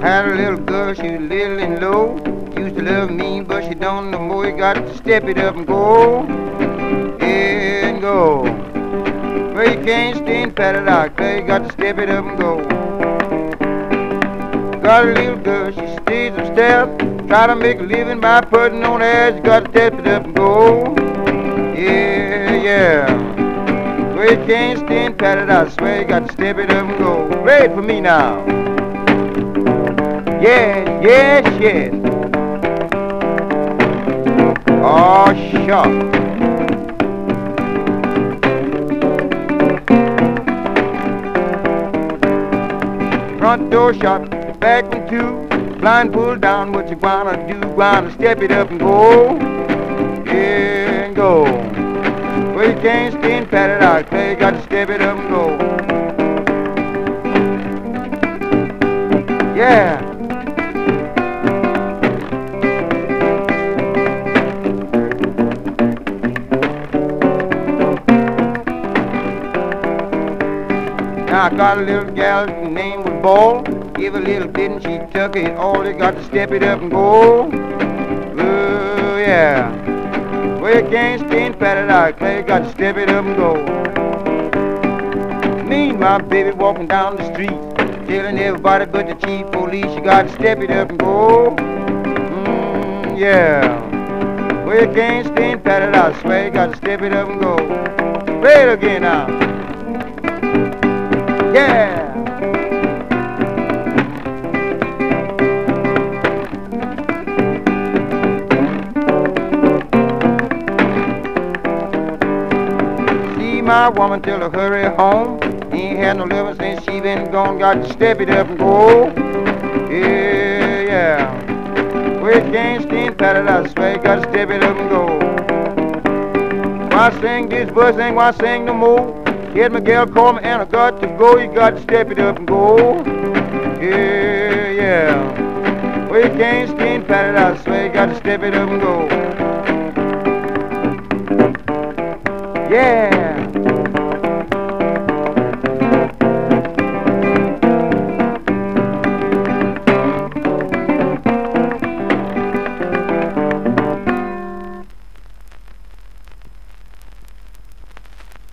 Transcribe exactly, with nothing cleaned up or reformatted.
Had a little girl, she was little and low. Used to love me, but she don't no more. You got to step it up and go, and go. Well, you can't stand patted out, cause you got to step it up and go. Got a little girl, she stays upstairs. Try to make a living by putting on airs. You got to step it up and go, yeah, yeah. Well, you can't stand patted out, I swear you got to step it up and go. Play it for me now. Yes, yes, yes. Oh, shucks. Front door shut, the back one too. Blind pulled down, what you wanna do? Wanna step it up and go, yeah, and go. Well, you can't stand patted out, so you got to step it up and go. Yeah. Now I got a little gal, her name was Ball. Give a little bit and she took it all. You got to step it up and go. Oh, yeah. Well, you can't stand patted out, Clay. You got to step it up and go. Me and my baby walking down the street, telling everybody but the chief police. You got to step it up and go. Mm, yeah. Well, you can't stand patted out, swear. You got to step it up and go. Play it again now. Yeah. See my woman till I hurry home. Ain't had no living since she been gone. Got to step it up and go. Yeah, yeah. Well, you can't stand patted out, swear. You got to step it up and go. Why sing this verse ain't why sing no more. Here's my gal call me and I got to go. You got to step it up and go. Yeah, yeah. Well, you can't stand patted out, swear. You got to step it up and go. Yeah.